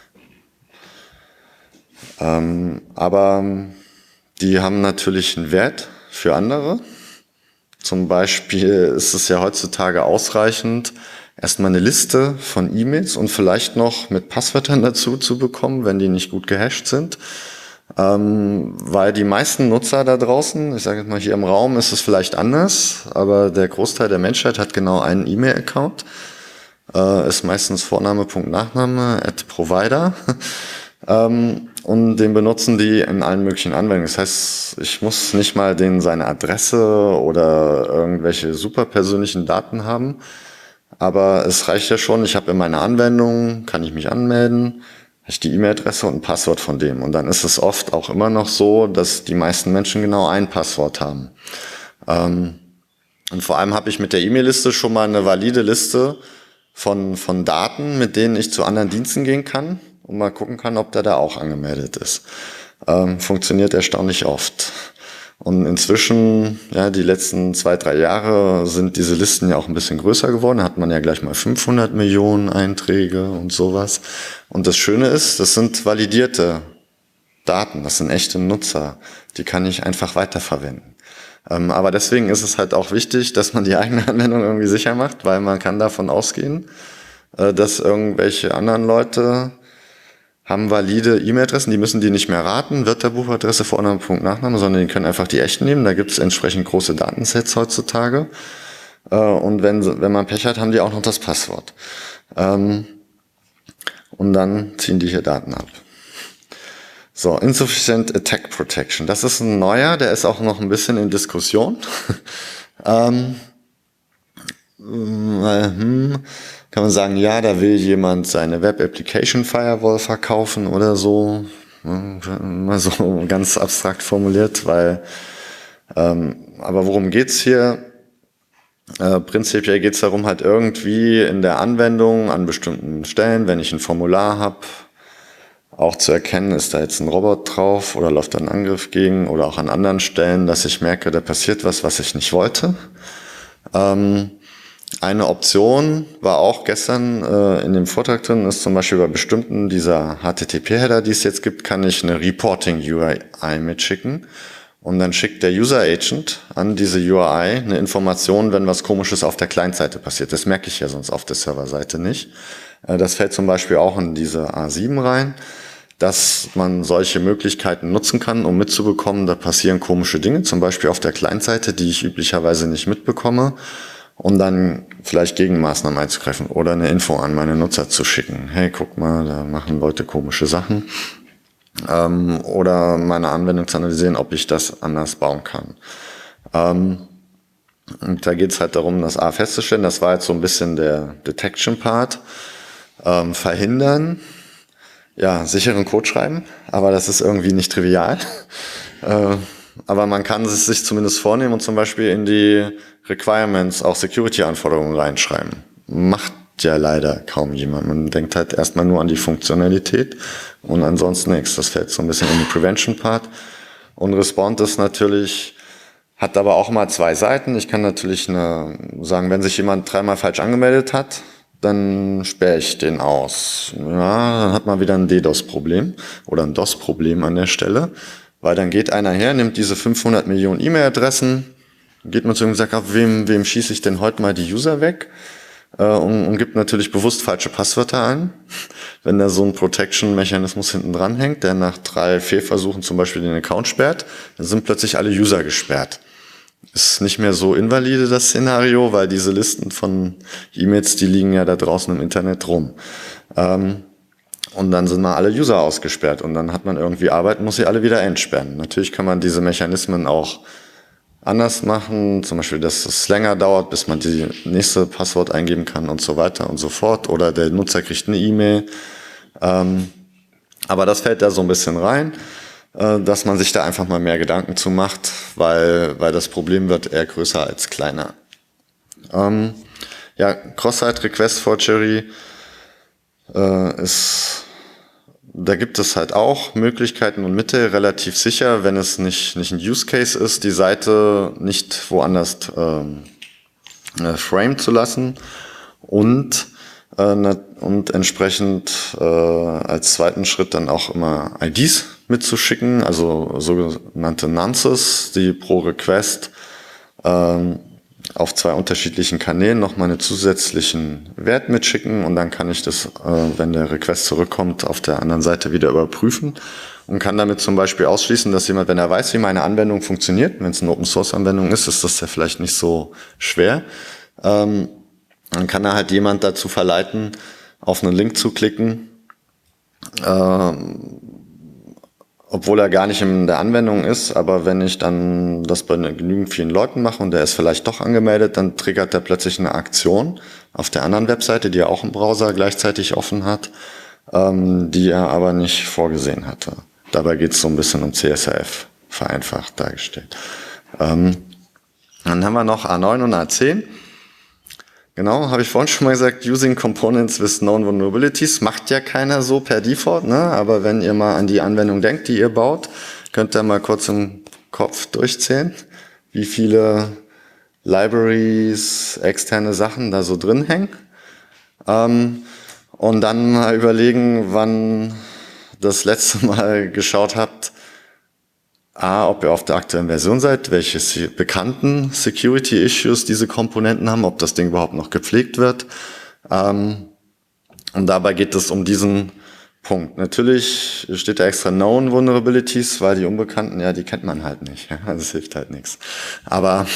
Ähm, aber die haben natürlich einen Wert für andere. Zum Beispiel ist es ja heutzutage ausreichend, erstmal eine Liste von E-Mails und vielleicht noch mit Passwörtern dazu zu bekommen, wenn die nicht gut gehasht sind. Ähm, weil die meisten Nutzer da draußen, ich sage jetzt mal hier im Raum, ist es vielleicht anders, aber der Großteil der Menschheit hat genau einen E-Mail-Account. Äh, ist meistens Vorname, Punkt, Nachname, at Provider. Ähm, und den benutzen die in allen möglichen Anwendungen. Das heißt, ich muss nicht mal denen seine Adresse oder irgendwelche super persönlichen Daten haben. Aber es reicht ja schon, ich habe in meiner Anwendung, kann ich mich anmelden, habe ich die E-Mail-Adresse und ein Passwort von dem. Und dann ist es oft auch immer noch so, dass die meisten Menschen genau ein Passwort haben. Ähm, und vor allem habe ich mit der E-Mail-Liste schon mal eine valide Liste von, von Daten, mit denen ich zu anderen Diensten gehen kann. und mal gucken kann, ob der da auch angemeldet ist. Ähm, funktioniert erstaunlich oft. Und inzwischen, ja, die letzten zwei, drei Jahre sind diese Listen ja auch ein bisschen größer geworden. Da hat man ja gleich mal fünfhundert Millionen Einträge und sowas. Und das Schöne ist, das sind validierte Daten, das sind echte Nutzer. Die kann ich einfach weiterverwenden. Ähm, aber deswegen ist es halt auch wichtig, dass man die eigene Anwendung irgendwie sicher macht, weil man kann davon ausgehen, äh, dass irgendwelche anderen Leute haben valide E-Mail-Adressen, die müssen die nicht mehr raten, Wörterbuchadresse, Vorname, Punkt, Nachname, sondern die können einfach die echten nehmen. Da gibt es entsprechend große Datensets heutzutage. Äh, und wenn, wenn man Pech hat, haben die auch noch das Passwort. Ähm, und dann ziehen die hier Daten ab. So, Insufficient Attack Protection. Das ist ein neuer, der ist auch noch ein bisschen in Diskussion. ähm, äh, hm, kann man sagen, ja, da will jemand seine Web Application Firewall verkaufen oder so. Mal so ganz abstrakt formuliert, weil, ähm, aber worum geht's hier? Äh, prinzipiell geht's darum, halt irgendwie in der Anwendung an bestimmten Stellen, wenn ich ein Formular habe, auch zu erkennen, ist da jetzt ein Robot drauf oder läuft da ein Angriff gegen, oder auch an anderen Stellen, dass ich merke, da passiert was, was ich nicht wollte. Ähm, Eine Option war auch gestern äh, in dem Vortrag drin, ist zum Beispiel bei bestimmten dieser H T T P-Header, die es jetzt gibt, kann ich eine Reporting-U I mitschicken. Und dann schickt der User-Agent an diese U I eine Information, wenn was Komisches auf der Client-Seite passiert. Das merke ich ja sonst auf der Serverseite nicht. Äh, das fällt zum Beispiel auch in diese A sieben rein, dass man solche Möglichkeiten nutzen kann, um mitzubekommen, da passieren komische Dinge, zum Beispiel auf der Client-Seite, die ich üblicherweise nicht mitbekomme. Und dann vielleicht Gegenmaßnahmen einzugreifen oder eine Info an meine Nutzer zu schicken. Hey, guck mal, da machen Leute komische Sachen. Ähm, oder meine Anwendung zu analysieren, ob ich das anders bauen kann. Ähm, und da geht es halt darum, das A festzustellen. Das war jetzt so ein bisschen der Detection-Part. Ähm, verhindern, ja, sicheren Code schreiben, aber das ist irgendwie nicht trivial. äh, Aber man kann es sich zumindest vornehmen und zum Beispiel in die Requirements auch Security-Anforderungen reinschreiben. Macht ja leider kaum jemand. Man denkt halt erstmal nur an die Funktionalität und ansonsten nichts. Das fällt so ein bisschen in den Prevention-Part. Und Respond ist natürlich, hat aber auch mal zwei Seiten. Ich kann natürlich eine, sagen, wenn sich jemand dreimal falsch angemeldet hat, dann sperre ich den aus. Ja, dann hat man wieder ein DDoS-Problem oder ein DOS-Problem an der Stelle. Weil dann geht einer her, nimmt diese fünfhundert Millionen E-Mail-Adressen, geht man zu ihm und sagt, auf wem, wem schieße ich denn heute mal die User weg? Äh, und, und gibt natürlich bewusst falsche Passwörter ein. Wenn da so ein Protection-Mechanismus hinten dran hängt, der nach drei Fehlversuchen zum Beispiel den Account sperrt, dann sind plötzlich alle User gesperrt. Ist nicht mehr so invalide, das Szenario, weil diese Listen von E-Mails, die liegen ja da draußen im Internet rum. Ähm, Und dann sind mal alle User ausgesperrt und dann hat man irgendwie Arbeit, muss sie alle wieder entsperren. Natürlich kann man diese Mechanismen auch anders machen, zum Beispiel, dass es länger dauert, bis man die nächste Passwort eingeben kann und so weiter und so fort. Oder der Nutzer kriegt eine E-Mail. Ähm, aber das fällt da so ein bisschen rein, äh, dass man sich da einfach mal mehr Gedanken zu macht, weil, weil das Problem wird eher größer als kleiner. Ähm, ja, Cross-Site Request Forgery äh, ist... Da gibt es halt auch Möglichkeiten und Mittel, relativ sicher, wenn es nicht, nicht ein Use Case ist, die Seite nicht woanders ähm, äh, frame zu lassen und, äh, und entsprechend äh, als zweiten Schritt dann auch immer I Ds mitzuschicken, also sogenannte Nonces, die pro Request ähm, auf zwei unterschiedlichen Kanälen nochmal einen zusätzlichen Wert mitschicken und dann kann ich das, äh, wenn der Request zurückkommt, auf der anderen Seite wieder überprüfen und kann damit zum Beispiel ausschließen, dass jemand, wenn er weiß, wie meine Anwendung funktioniert, wenn es eine Open-Source-Anwendung ist, ist das ja vielleicht nicht so schwer, ähm, dann kann er halt jemand dazu verleiten, auf einen Link zu klicken, ähm, obwohl er gar nicht in der Anwendung ist, aber wenn ich dann das bei genügend vielen Leuten mache und der ist vielleicht doch angemeldet, dann triggert er plötzlich eine Aktion auf der anderen Webseite, die er auch im Browser gleichzeitig offen hat, ähm, die er aber nicht vorgesehen hatte. Dabei geht es so ein bisschen um C S R F, vereinfacht dargestellt. Ähm, dann haben wir noch A neun und A zehn. Genau, habe ich vorhin schon mal gesagt, using components with known vulnerabilities macht ja keiner so per Default, ne? Aber wenn ihr mal an die Anwendung denkt, die ihr baut, könnt ihr mal kurz im Kopf durchzählen, wie viele Libraries, externe Sachen da so drin hängen. Ähm, und dann mal überlegen, wann das letzte Mal geschaut habt, A, ob ihr auf der aktuellen Version seid, welche se- bekannten Security-Issues diese Komponenten haben, ob das Ding überhaupt noch gepflegt wird. Ähm, und dabei geht es um diesen Punkt. Natürlich steht da extra Known Vulnerabilities, weil die Unbekannten, ja, die kennt man halt nicht. Ja, das hilft halt nichts. Aber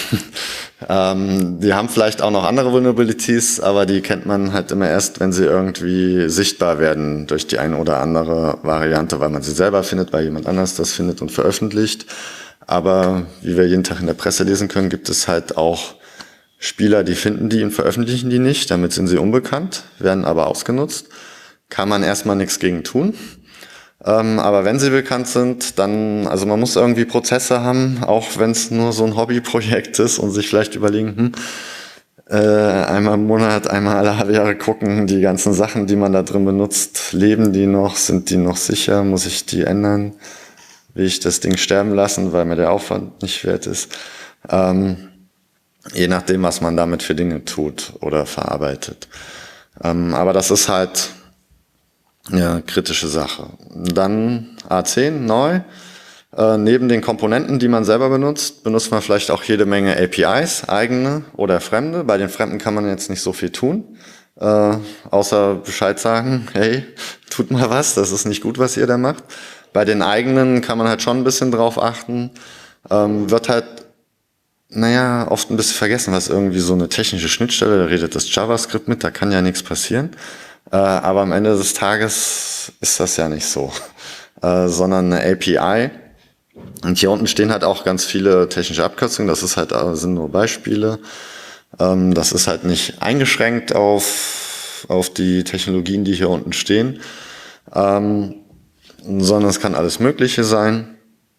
ähm, die haben vielleicht auch noch andere Vulnerabilities, aber die kennt man halt immer erst, wenn sie irgendwie sichtbar werden durch die eine oder andere Variante, weil man sie selber findet, weil jemand anders das findet und veröffentlicht. Aber wie wir jeden Tag in der Presse lesen können, gibt es halt auch Spieler, die finden die und veröffentlichen die nicht, damit sind sie unbekannt, werden aber ausgenutzt. Kann man erstmal nichts gegen tun. Ähm, aber wenn sie bekannt sind, dann, also man muss irgendwie Prozesse haben, auch wenn es nur so ein Hobbyprojekt ist und sich vielleicht überlegen, hm, äh, einmal im Monat, einmal alle halbe Jahre gucken, die ganzen Sachen, die man da drin benutzt, leben die noch, sind die noch sicher, muss ich die ändern, will ich das Ding sterben lassen, weil mir der Aufwand nicht wert ist. Ähm, je nachdem, was man damit für Dinge tut oder verarbeitet. Ähm, aber das ist halt ja, kritische Sache. Dann A zehn neu. Äh, neben den Komponenten, die man selber benutzt, benutzt man vielleicht auch jede Menge A P Is, eigene oder fremde. Bei den Fremden kann man jetzt nicht so viel tun, äh, außer Bescheid sagen, hey, tut mal was, das ist nicht gut, was ihr da macht. Bei den eigenen kann man halt schon ein bisschen drauf achten. Ähm, wird halt, naja, oft ein bisschen vergessen, was irgendwie so eine technische Schnittstelle, da redet das JavaScript mit, da kann ja nichts passieren. Äh, aber am Ende des Tages ist das ja nicht so, äh, sondern eine A P I. Und hier unten stehen halt auch ganz viele technische Abkürzungen. Das ist halt, äh, sind nur Beispiele. Ähm, das ist halt nicht eingeschränkt auf, auf die Technologien, die hier unten stehen, ähm, sondern es kann alles Mögliche sein.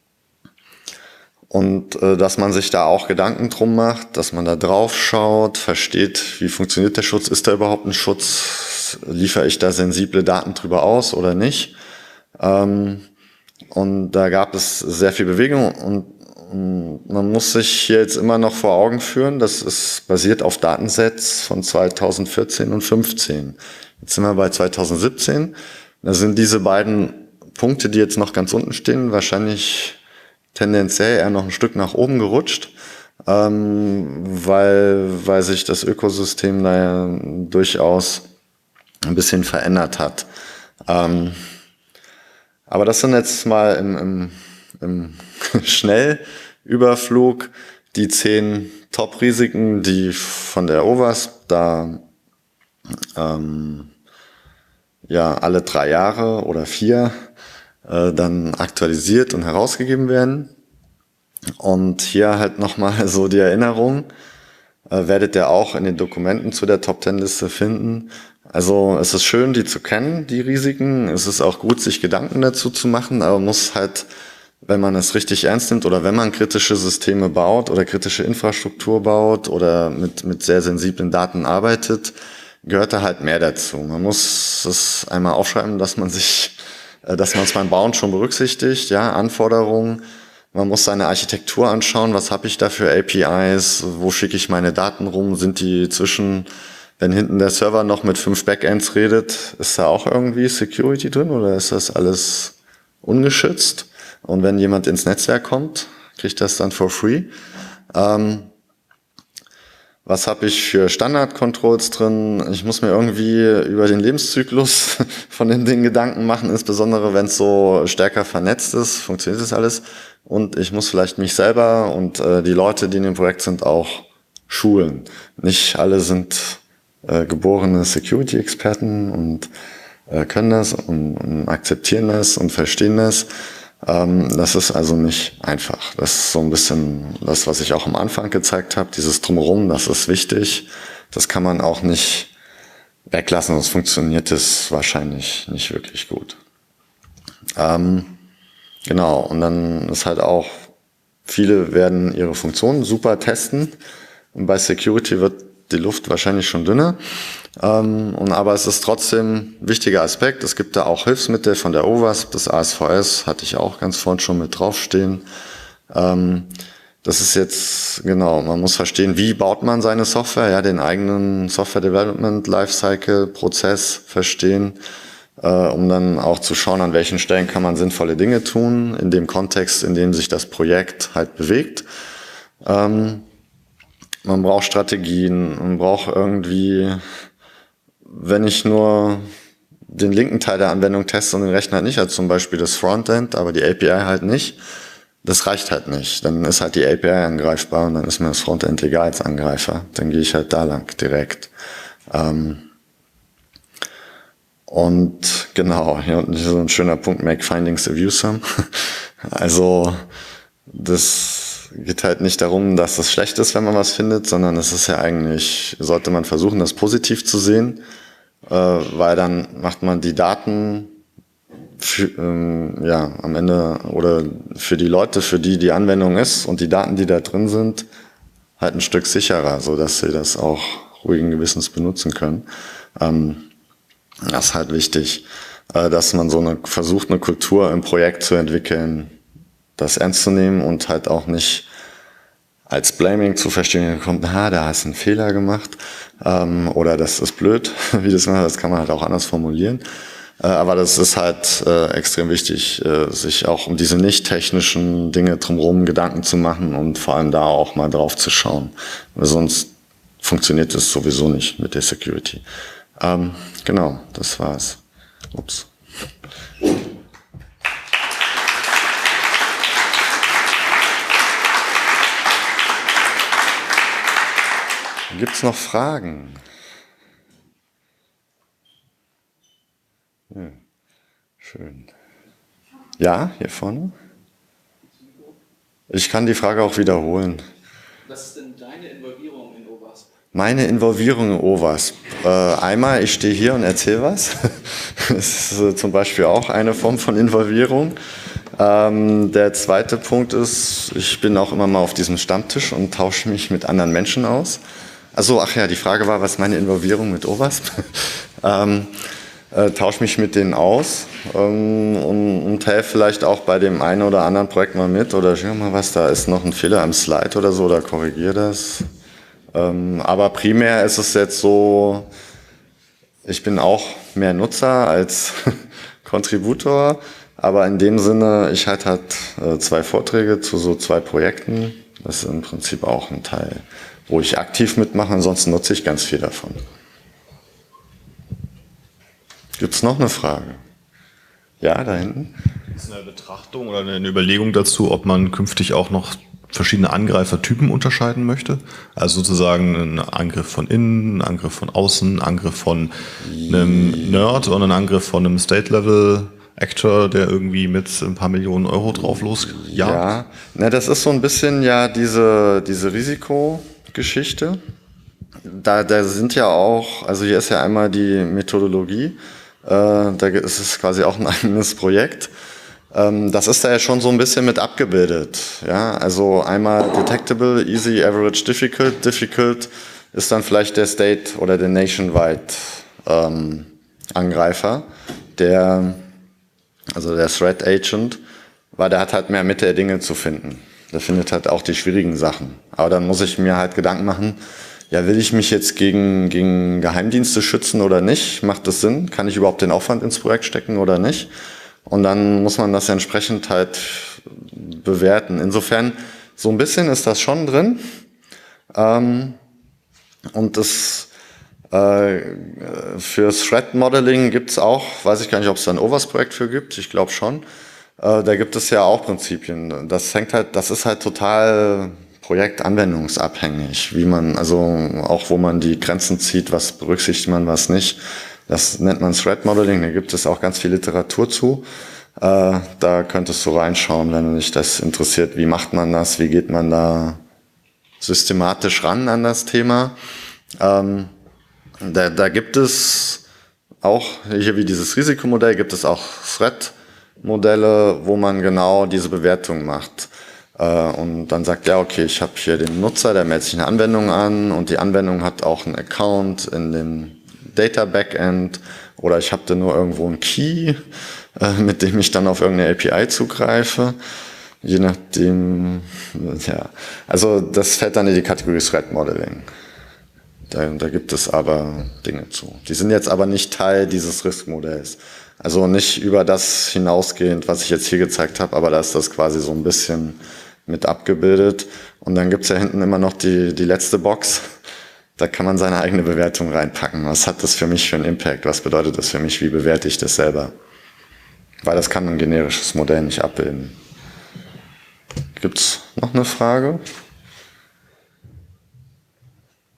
Und äh, dass man sich da auch Gedanken drum macht, dass man da drauf schaut, versteht, wie funktioniert der Schutz, ist da überhaupt ein Schutz, liefere ich da sensible Daten drüber aus oder nicht. Ähm, und da gab es sehr viel Bewegung und, und man muss sich hier jetzt immer noch vor Augen führen, das ist basiert auf Datensets von zweitausendvierzehn und fünfzehn. Jetzt sind wir bei zweitausendsiebzehn, da sind diese beiden Punkte, die jetzt noch ganz unten stehen, wahrscheinlich tendenziell eher noch ein Stück nach oben gerutscht, ähm, weil, weil sich das Ökosystem da ja durchaus ein bisschen verändert hat. Ähm, aber das sind jetzt mal im, im, im Schnellüberflug die zehn Top-Risiken, die von der O W A S P da ähm, ja alle drei Jahre oder vier äh, dann aktualisiert und herausgegeben werden. Und hier halt nochmal so die Erinnerung, äh, werdet ihr auch in den Dokumenten zu der Top Ten Liste finden. Also es ist schön, die zu kennen, die Risiken. Es ist auch gut, sich Gedanken dazu zu machen, aber muss halt, wenn man es richtig ernst nimmt oder wenn man kritische Systeme baut oder kritische Infrastruktur baut oder mit, mit sehr sensiblen Daten arbeitet, gehört da halt mehr dazu. Man muss es einmal aufschreiben, dass man sich, äh, dass man es beim Bauen schon berücksichtigt, ja, Anforderungen. Man muss seine Architektur anschauen, was habe ich da für A P Is, wo schicke ich meine Daten rum, sind die zwischen, wenn hinten der Server noch mit fünf Backends redet, ist da auch irgendwie Security drin oder ist das alles ungeschützt? Und wenn jemand ins Netzwerk kommt, kriegt das dann for free. Ähm, was habe ich für Standard-Controls drin? Ich muss mir irgendwie über den Lebenszyklus von dem Ding Gedanken machen, insbesondere wenn es so stärker vernetzt ist, funktioniert das alles. Und ich muss vielleicht mich selber und äh, die Leute, die in dem Projekt sind, auch schulen. Nicht alle sind äh, geborene Security-Experten und äh, können das und, und akzeptieren das und verstehen das. Ähm, das ist also nicht einfach. Das ist so ein bisschen das, was ich auch am Anfang gezeigt habe. Dieses Drumherum, das ist wichtig. Das kann man auch nicht weglassen, sonst funktioniert es wahrscheinlich nicht wirklich gut. Ähm, genau, und dann ist halt auch, viele werden ihre Funktionen super testen. Und bei Security wird die Luft wahrscheinlich schon dünner. Ähm, und, aber es ist trotzdem ein wichtiger Aspekt. Es gibt da auch Hilfsmittel von der O W A S P, das A S V S hatte ich auch ganz vorhin schon mit draufstehen. Ähm, das ist jetzt, genau, man muss verstehen, wie baut man seine Software, ja, den eigenen Software Development Lifecycle Prozess verstehen, äh, um dann auch zu schauen, an welchen Stellen kann man sinnvolle Dinge tun, in dem Kontext, in dem sich das Projekt halt bewegt. Ähm, man braucht Strategien, man braucht irgendwie, wenn ich nur den linken Teil der Anwendung teste und den rechten halt nicht, also zum Beispiel das Frontend, aber die A P I halt nicht, das reicht halt nicht. Dann ist halt die A P I angreifbar und dann ist mir das Frontend egal als Angreifer. Dann gehe ich halt da lang direkt. Ähm und genau, hier unten ist so ein schöner Punkt, make findings abusive. Also das geht halt nicht darum, dass es schlecht ist, wenn man was findet, sondern es ist ja eigentlich, sollte man versuchen, das positiv zu sehen, äh, weil dann macht man die Daten für, ähm, ja, am Ende oder für die Leute, für die die Anwendung ist und die Daten, die da drin sind, halt ein Stück sicherer, so dass sie das auch ruhigen Gewissens benutzen können. Ähm, das ist halt wichtig, äh, dass man so eine versucht, eine Kultur im Projekt zu entwickeln, das ernst zu nehmen und halt auch nicht als Blaming zu verstehen, kommt, ah, da hast du einen Fehler gemacht, ähm, oder das ist blöd, wie das macht, das kann man halt auch anders formulieren. Aber das ist halt äh, extrem wichtig, äh, sich auch um diese nicht technischen Dinge drumherum Gedanken zu machen und vor allem da auch mal drauf zu schauen. Weil sonst funktioniert es sowieso nicht mit der Security. Ähm, genau, das war's. Ups. Gibt's noch Fragen? Ja, schön. Ja, hier vorne? Ich kann die Frage auch wiederholen. Was ist denn deine Involvierung in O W A S P? Meine Involvierung in O W A S P. Äh, einmal, ich stehe hier und erzähle was. Das ist äh, zum Beispiel auch eine Form von Involvierung. Ähm, der zweite Punkt ist, ich bin auch immer mal auf diesem Stammtisch und tausche mich mit anderen Menschen aus. Also, ach ja, die Frage war, was ist meine Involvierung mit O W A S P? ähm, äh, tausche mich mit denen aus ähm, und, und helfe vielleicht auch bei dem einen oder anderen Projekt mal mit oder schau mal was, da ist noch ein Fehler im Slide oder so, oder korrigiere das. Ähm, aber primär ist es jetzt so, ich bin auch mehr Nutzer als Contributor, aber in dem Sinne, ich halte halt äh, zwei Vorträge zu so zwei Projekten. Das ist im Prinzip auch ein Teil, wo ich aktiv mitmache, ansonsten nutze ich ganz viel davon. Gibt es noch eine Frage? Ja, da hinten? Ist eine Betrachtung oder eine Überlegung dazu, ob man künftig auch noch verschiedene Angreifertypen unterscheiden möchte? Also sozusagen ein Angriff von innen, ein Angriff von außen, ein Angriff von einem Nerd und ein Angriff von einem State-Level-Actor, der irgendwie mit ein paar Millionen Euro drauf losjagt? Ja, na, das ist so ein bisschen ja diese, diese Risikogeschichte. Da, da sind ja auch, also hier ist ja einmal die Methodologie, äh, da ist es quasi auch ein eigenes Projekt. Ähm, das ist da ja schon so ein bisschen mit abgebildet. Ja, also einmal Detectable, Easy, Average, Difficult. Difficult ist dann vielleicht der State oder der Nationwide ähm, Angreifer, der, also der Threat Agent, weil der hat halt mehr Mitte der Dinge zu finden. Der findet halt auch die schwierigen Sachen. Aber dann muss ich mir halt Gedanken machen, ja, will ich mich jetzt gegen, gegen Geheimdienste schützen oder nicht? Macht das Sinn? Kann ich überhaupt den Aufwand ins Projekt stecken oder nicht? Und dann muss man das entsprechend halt bewerten. Insofern, so ein bisschen ist das schon drin. Ähm, und das äh, für Threat Modeling gibt es auch, weiß ich gar nicht, ob es da ein O W A S-Projekt für gibt, ich glaube schon. Äh, da gibt es ja auch Prinzipien. Das hängt halt, das ist halt total projektanwendungsabhängig, wie man, also auch wo man die Grenzen zieht, was berücksichtigt man, was nicht. Das nennt man Threat Modeling, da gibt es auch ganz viel Literatur zu. Äh, da könntest du reinschauen, wenn dich das interessiert. Wie macht man das? Wie geht man da systematisch ran an das Thema? Ähm, da, da gibt es auch, hier wie dieses Risikomodell, gibt es auch Threat-Modelle, wo man genau diese Bewertung macht. Und dann sagt er, okay, ich habe hier den Nutzer, der meldet sich eine Anwendung an und die Anwendung hat auch einen Account in dem Data Backend oder ich habe da nur irgendwo einen Key, mit dem ich dann auf irgendeine A P I zugreife. Je nachdem, ja, also das fällt dann in die Kategorie Threat Modeling. Da, da gibt es aber Dinge zu. Die sind jetzt aber nicht Teil dieses Risk-Modells. Also nicht über das hinausgehend, was ich jetzt hier gezeigt habe, aber da ist das quasi so ein bisschen mit abgebildet. Und dann gibt's ja hinten immer noch die, die letzte Box. Da kann man seine eigene Bewertung reinpacken. Was hat das für mich für einen Impact? Was bedeutet das für mich? Wie bewerte ich das selber? Weil das kann ein generisches Modell nicht abbilden. Gibt's noch eine Frage?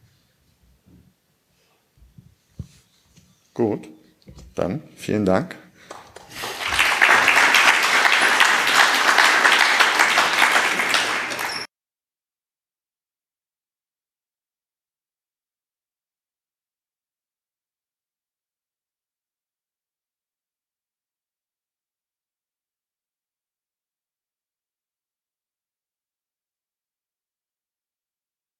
Gut, dann vielen Dank.